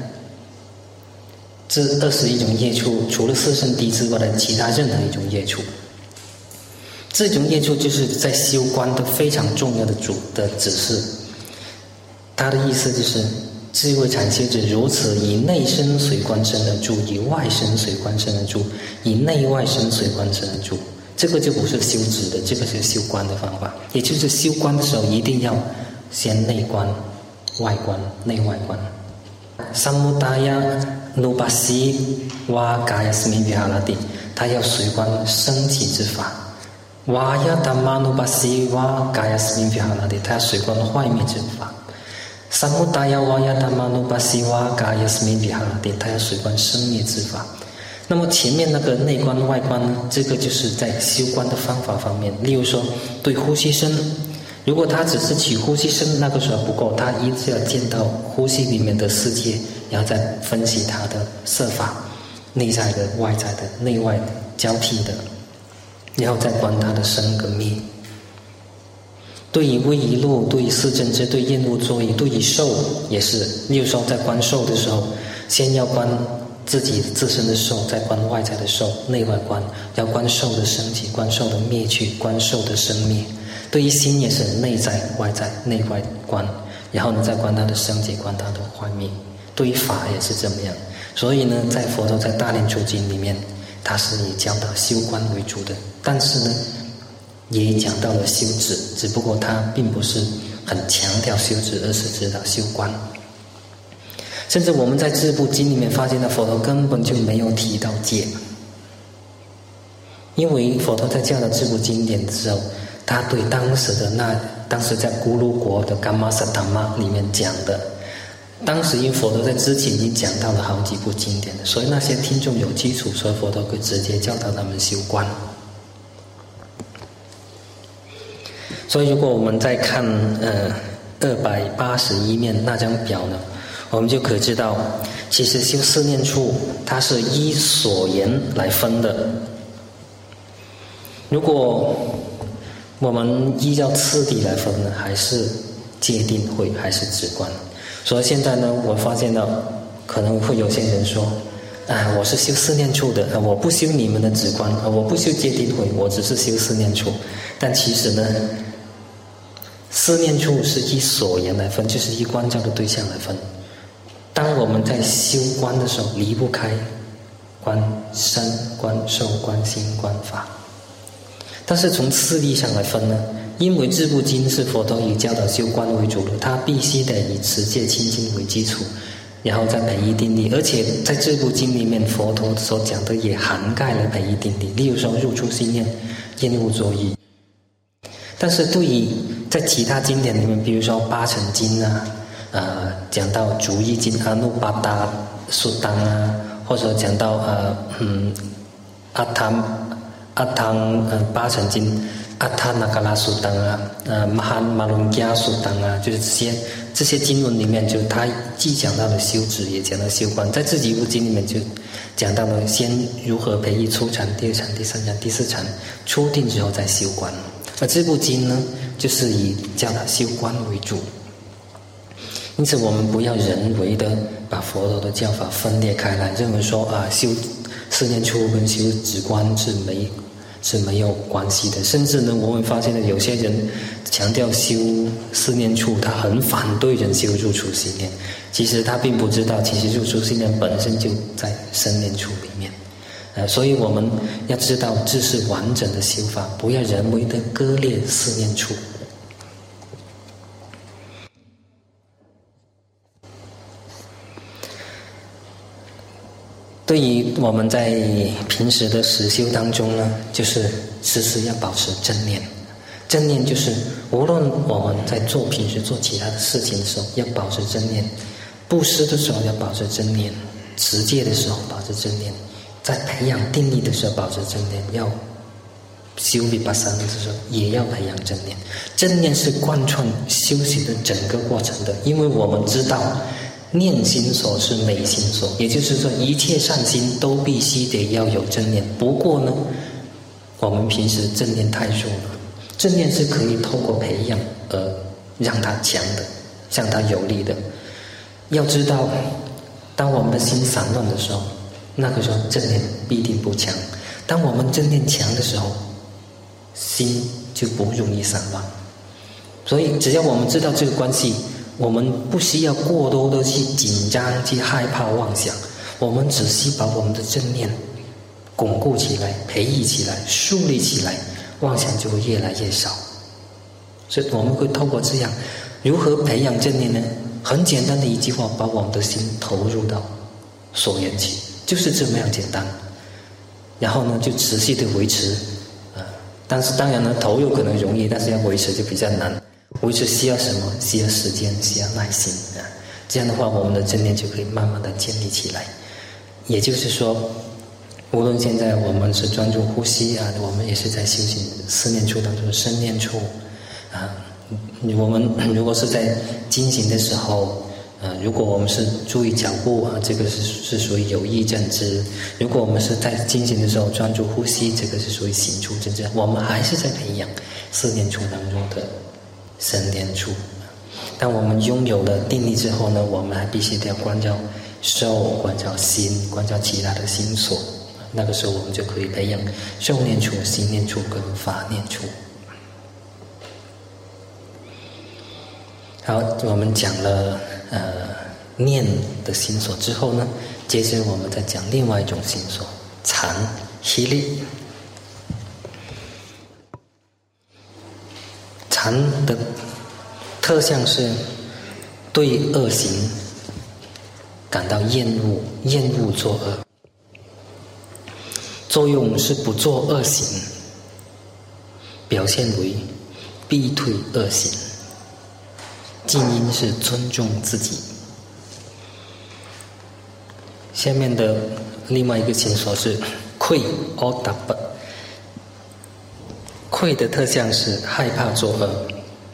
这二十一种业处，除了四圣谛之外的其他任何一种业处。这种业处就是在修观的非常重要的主的指示。他的意思就是，智慧禅修者如此以内身随观身而住，以外身随观身而住，以内外身随观身而住。这个就不是修止的，这个是修观的方法。也就是修观的时候，一定要先内观、外观、内外观。三穆达亚努巴西瓦嘎亚斯明维哈拉蒂，他要随观升起之法；瓦亚达玛努巴西瓦嘎亚斯明维哈拉蒂，他要随观坏灭之法。三穆达亚瓦亚达玛努巴西瓦嘎亚斯明维哈拉蒂，他要随观生灭之法。那么前面那个内观外观呢，这个就是在修观的方法方面。例如说，对呼吸声，如果他只是取呼吸声，那个时候不够，他一直要见到呼吸里面的世界，然后再分析它的色法，内在的、外在的、内外的交替的，然后再观它的生跟灭。对于威仪路，对于四正知，对厌恶作意，对于受也是。例如说，在观受的时候，先要观自己自身的受，再观外在的受，内外观，要观受的升起，观受的灭去，观受的生灭。对于心也是内在、外在、内外观，然后呢再观它的升起，观它的坏灭。对于法也是这么样。所以呢，在佛陀在大念处经里面，他是以教导修观为主的，但是呢，也讲到了修止，只不过他并不是很强调修止，而是指导修观。甚至我们在这部经里面发现了佛陀根本就没有提到戒，因为佛陀在教导这部经典的时候，他对当时的那当时在咕噜国的伽玛萨达玛里面讲的，当时因为佛陀在之前已经讲到了好几部经典的，所以那些听众有基础，所以佛陀可以直接教导他们修观。 所以如果我们再看呃二百八十一面那张表呢，我们就可以知道，其实修四念处它是依所缘来分的。如果我们依照次第来分呢，还是戒定慧，还是止观。所以现在呢，我发现到可能会有些人说，啊，我是修四念处的，我不修你们的止观，我不修戒定慧，我只是修四念处。但其实呢，四念处是依所缘来分，就是依观照的对象来分。当我们在修观的时候，离不开观身、观受、观心、观法。但是从次第上来分呢，因为这部经是佛陀以教导修观为主的，他必须得以持戒清净为基础，然后再培育定力。而且在这部经里面，佛陀所讲的也涵盖了培育定力，例如说入处心念、厌恶作意。但是对于在其他经典里面，比如说八乘经啊，呃，讲到逐一经阿耨巴达苏当啊，或者讲到呃嗯阿汤阿汤呃八乘经阿他那嘎拉苏当啊，呃马哈马龙加苏当啊，就是这些这些经文里面，就他既讲到了修止，也讲到修观。在这几部经里面就讲到了先如何培育初禅、第二禅、第三禅、第四禅，初定之后再修观。而这部经呢，就是以教导修观为主。因此我们不要人为的把佛陀的教法分裂开来，认为说啊修四念处跟修止观是没是没有关系的。甚至呢，我们发现了有些人强调修四念处，他很反对人修入处心念。其实他并不知道，其实入处心念本身就在身念处里面。呃，所以我们要知道这是完整的修法，不要人为的割裂四念处。对于我们在平时的实修当中呢，就是时时要保持正念。正念就是无论我们在做平时做其他的事情的时候，要保持正念；布施的时候要保持正念；持戒的时候保持正念；在培养定力的时候保持正念；要修毗跋沙的时候也要培养正念。正念是贯穿修行的整个过程的，因为我们知道念心所是昧心所，也就是说一切善心都必须得要有正念。不过呢，我们平时正念太弱了。正念是可以透过培养而让它强的，让它有力的。要知道，当我们的心散乱的时候，那个时候正念必定不强。当我们正念强的时候，心就不容易散乱。所以只要我们知道这个关系，我们不需要过多的去紧张、去害怕妄想，我们只需把我们的正念巩固起来、培育起来、树立起来，妄想就会越来越少。所以我们会透过这样，如何培养正念呢？很简单的一句话，把我们的心投入到所缘去，就是这么样简单。然后呢，就持续的维持，呃，但是当然呢，投入可能容易，但是要维持就比较难。维持需要什么？需要时间，需要耐心啊。这样的话，我们的正念就可以慢慢的建立起来。也就是说，无论现在我们是专注呼吸啊，我们也是在修行四念处当中的身念处啊。我们如果是在进行的时候，呃，如果我们是注意脚步啊，这个是是属于有意正知；如果我们是在进行的时候专注呼吸，这个是属于行处正知。我们还是在培养四念处当中的身念处。当我们拥有了定力之后呢，我们还必须得要关照受、关照心、关照其他的心所。那个时候我们就可以培养受念处、心念处跟法念处。好，我们讲了呃念的心所之后呢，接着我们再讲另外一种心所，禅希力。禅的特相是对恶行感到厌恶，厌恶作恶。作用是不做恶行，表现为避退恶行。静音是尊重自己。下面的另外一个心所是愧 o d a b 愧的特相是害怕作恶，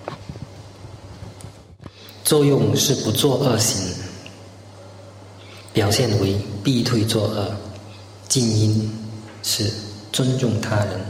作用是不做恶行，表现为避退作恶，静因是尊重他人。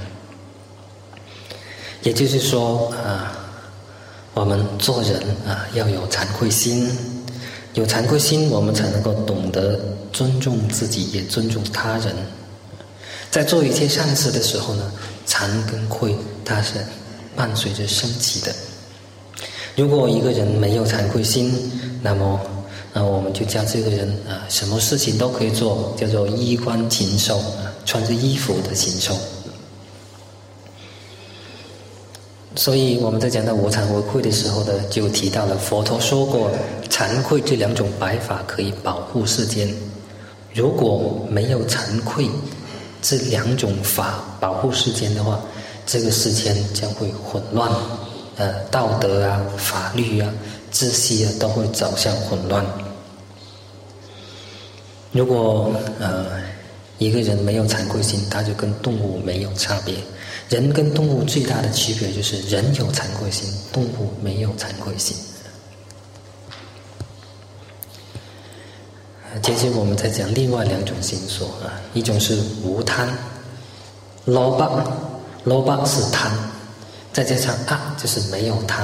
也就是说啊，我们做人啊要有惭愧心，有惭愧心，我们才能够懂得尊重自己，也尊重他人。在做一切善事的时候呢，惭跟愧它是伴随着升起的。如果一个人没有惭愧心，那么那我们就叫这个人啊，什么事情都可以做，叫做衣冠禽兽啊，穿着衣服的禽兽。所以我们在讲到无惭无愧的时候呢，就提到了佛陀说过，惭愧这两种白法可以保护世间。如果没有惭愧这两种法保护世间的话，这个世间将会混乱，呃，道德啊、法律啊、秩序啊都会走向混乱。如果呃一个人没有惭愧心，他就跟动物没有差别。人跟动物最大的区别就是人有惭愧心，动物没有惭愧心。接着我们再讲另外两种心所啊，一种是无贪 ，loba loba 是贪，再加上啊就是没有贪。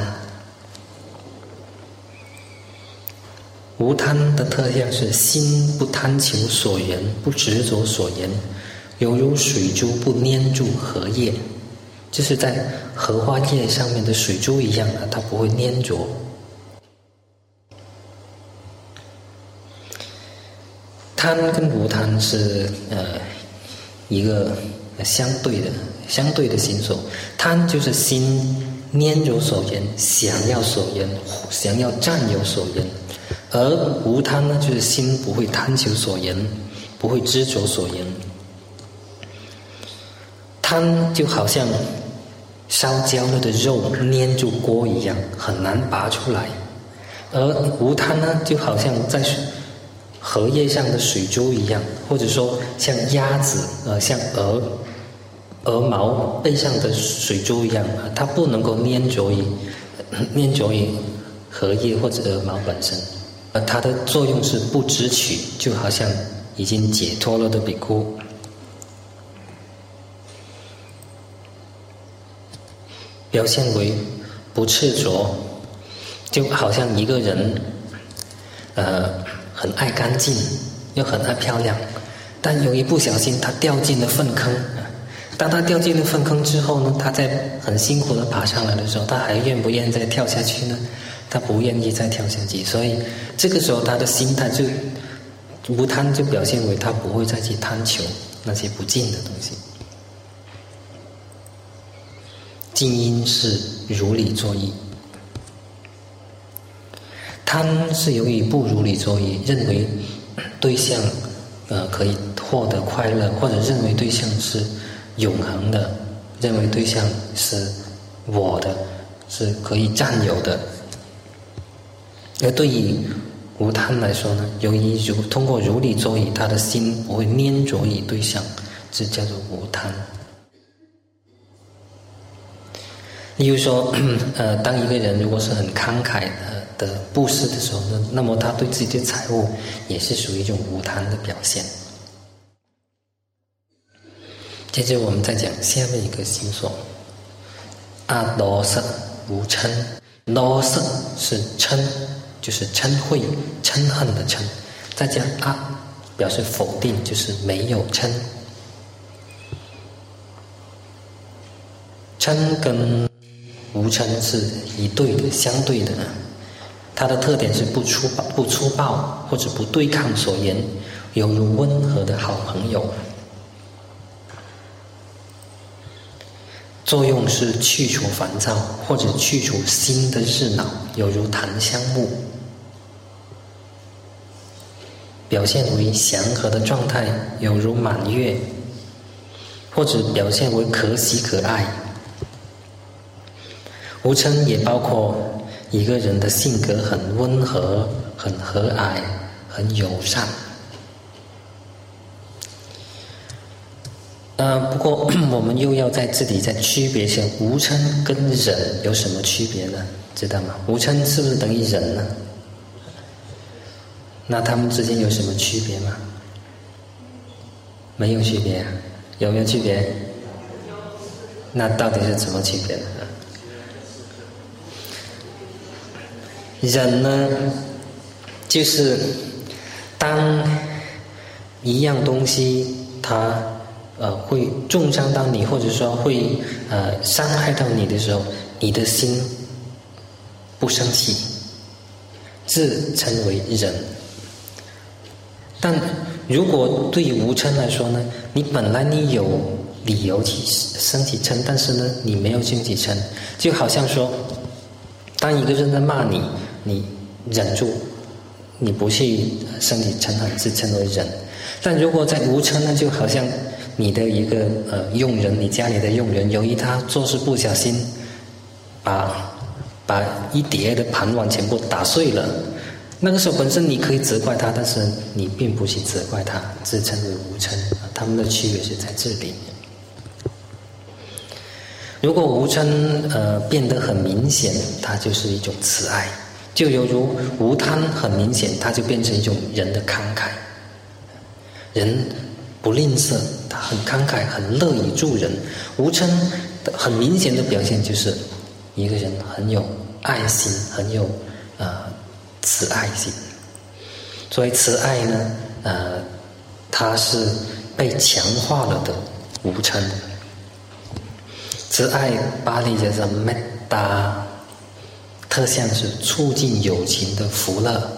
无贪的特性是心不贪求所缘，不执着所缘，犹如水珠不粘住荷叶，就是在荷花叶上面的水珠一样啊，它不会粘着。贪跟无贪是呃一个相对的相对的心所。贪就是心粘着所缘，想要所缘，想要占有所缘；而无贪呢，就是心不会贪求所缘，不会执着所缘。贪就好像烧焦了的肉粘住锅一样，很难拔出来；而无贪呢，就好像在荷叶上的水珠一样，或者说像鸭子呃像鹅鹅毛背上的水珠一样，它不能够粘着于粘着于荷叶或者鹅毛本身，而它的作用是不执取，就好像已经解脱了的比丘。表现为不执着，就好像一个人呃很爱干净，又很爱漂亮，但有一不小心他掉进了粪坑。当他掉进了粪坑之后呢，他在很辛苦的爬上来的时候，他还愿不愿意再跳下去呢？他不愿意再跳下去，所以这个时候他的心态就无贪，就表现为他不会再去贪求那些不净的东西。静因是如理作意，贪是由于不如理作意，认为对象呃可以获得快乐，或者认为对象是永恒的，认为对象是我的，是可以占有的。而对于无贪来说呢，由于如通过如理作意，他的心不会粘着于对象，这叫做无贪。例如说，呃，当一个人如果是很慷慨的的布施的时候呢，那么他对自己的财物也是属于一种无贪的表现。接着我们再讲下面一个心所，阿罗瑟无嗔。罗瑟是嗔，就是嗔恚、嗔恨的嗔，再加阿表示否定，就是没有嗔。嗔跟无嗔是一对的，相对的。它的特点是不粗暴、不粗暴或者不对抗所言，犹如温和的好朋友。作用是去除烦躁，或者去除心的日恼，犹如檀香木。表现为祥和的状态，犹如满月，或者表现为可喜可爱。无嗔也包括一个人的性格很温和、很和蔼、很友善。 呃，不过我们又要在这里再区别一下无嗔跟忍有什么区别呢？知道吗？无嗔是不是等于忍呢？那他们之间有什么区别吗？没有区别啊？有没有区别？那到底是怎么区别的？忍呢，就是当一样东西它呃会重伤到你，或者说会呃伤害到你的时候，你的心不生气，这称为忍。但如果对于无嗔来说呢，你本来你有理由去升起嗔，但是呢你没有升起嗔，就好像说当一个人在骂你，你忍住，你不去升起嗔恨，是称为忍。但如果在无嗔呢，就好像你的一个呃佣人，你家里的佣人，由于他做事不小心，把把一碟的盘碗全部打碎了，那个时候本身你可以责怪他，但是你并不去责怪他，这称为无嗔。他们的区别是在这里。如果无嗔呃变得很明显，它就是一种慈爱，就犹如无贪很明显，它就变成一种人的慷慨。人不吝啬，他很慷慨，很乐于助人。无嗔很明显的表现就是一个人很有爱心，很有呃慈爱心。所以慈爱呢，呃，它是被强化了的无嗔。慈爱巴利叫做 metta， 特项是促进友情的福乐，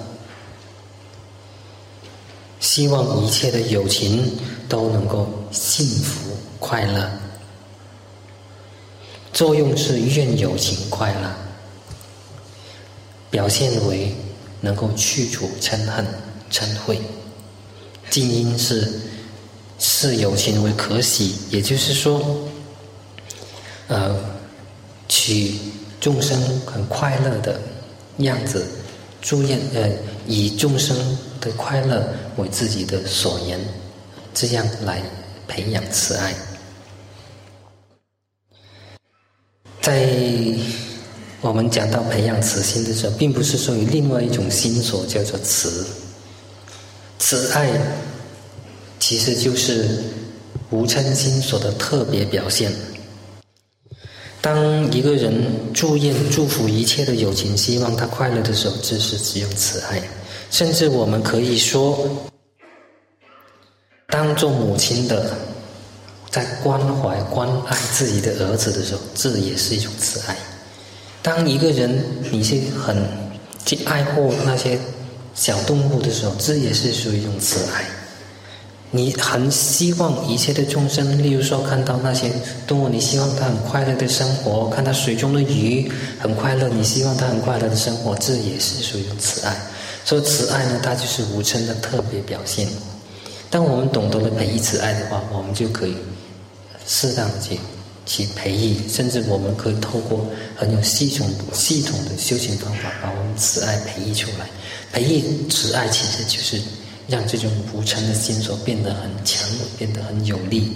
希望一切的友情都能够幸福快乐。作用是愿友情快乐，表现为能够去除嗔恨嗔恚。静音是视友情为可喜，也就是说呃，取众生很快乐的样子，祝愿呃以众生的快乐为自己的所言，这样来培养慈爱。在我们讲到培养慈心的时候，并不是说有另外一种心所叫做慈，慈爱其实就是无嗔心所的特别表现。当一个人祝愿祝福一切的友情，希望他快乐的时候，这是只有慈爱。甚至我们可以说，当做母亲的在关怀关爱自己的儿子的时候，这也是一种慈爱。当一个人你是很去爱护那些小动物的时候，这也是属于一种慈爱。你很希望一切的众生，例如说看到那些动物，你希望它很快乐的生活，看到水中的鱼很快乐，你希望它很快乐的生活，这也是属于慈爱。所以慈爱呢，它就是无嗔的特别表现。当我们懂得了培育慈爱的话，我们就可以适当的去去培育，甚至我们可以透过很有系统系统的修行方法，把我们慈爱培育出来。培育慈爱其实就是让这种无嗔的心所变得很强，变得很有力。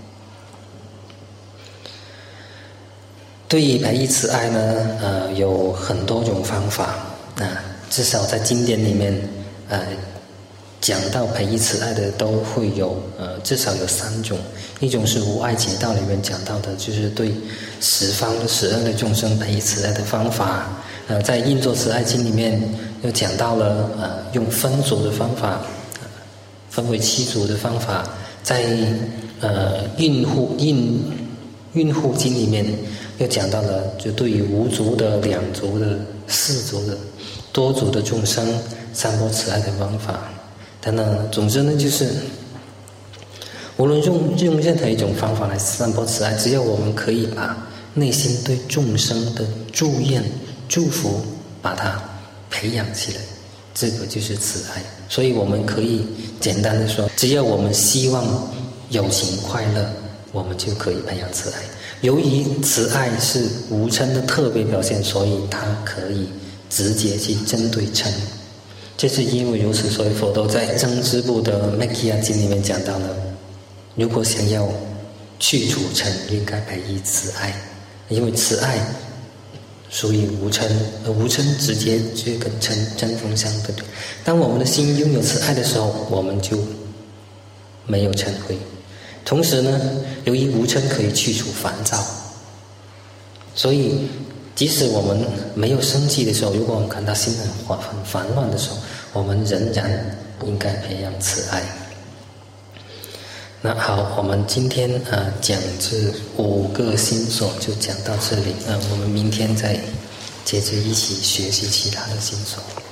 对于培育慈爱呢，呃，有很多种方法啊、呃，至少在经典里面，呃，讲到培育慈爱的都会有呃，至少有三种。一种是无碍解道里面讲到的，就是对十方的十恶的众生培育慈爱的方法。呃，在印作慈爱经里面又讲到了呃，用分组的方法。分为七组的方法，在呃孕妇孕孕妇经里面又讲到了，就对于无足的、两足的、四足的、多足的众生散播慈爱的方法等等。总之呢，就是无论用用任何一种方法来散播慈爱，只要我们可以把内心对众生的祝愿、祝福，把它培养起来，这个就是慈爱。所以我们可以简单的说，只要我们希望友情快乐，我们就可以培养慈爱。由于慈爱是无嗔的特别表现，所以它可以直接去针对嗔。这是因为如此，所以佛陀在增支部的《麦基亚经》里面讲到了，如果想要去除嗔，应该培育慈爱，因为慈爱属于无嗔，而无嗔直接就跟嗔针锋相对。当我们的心拥有慈爱的时候，我们就没有嗔恚。同时呢，由于无嗔可以去除烦躁，所以即使我们没有生气的时候，如果我们看到心很烦很烦乱的时候，我们仍然应该培养慈爱。那好，我们今天啊、呃、讲这五个心所就讲到这里，呃，我们明天再接着一起学习其他的心所。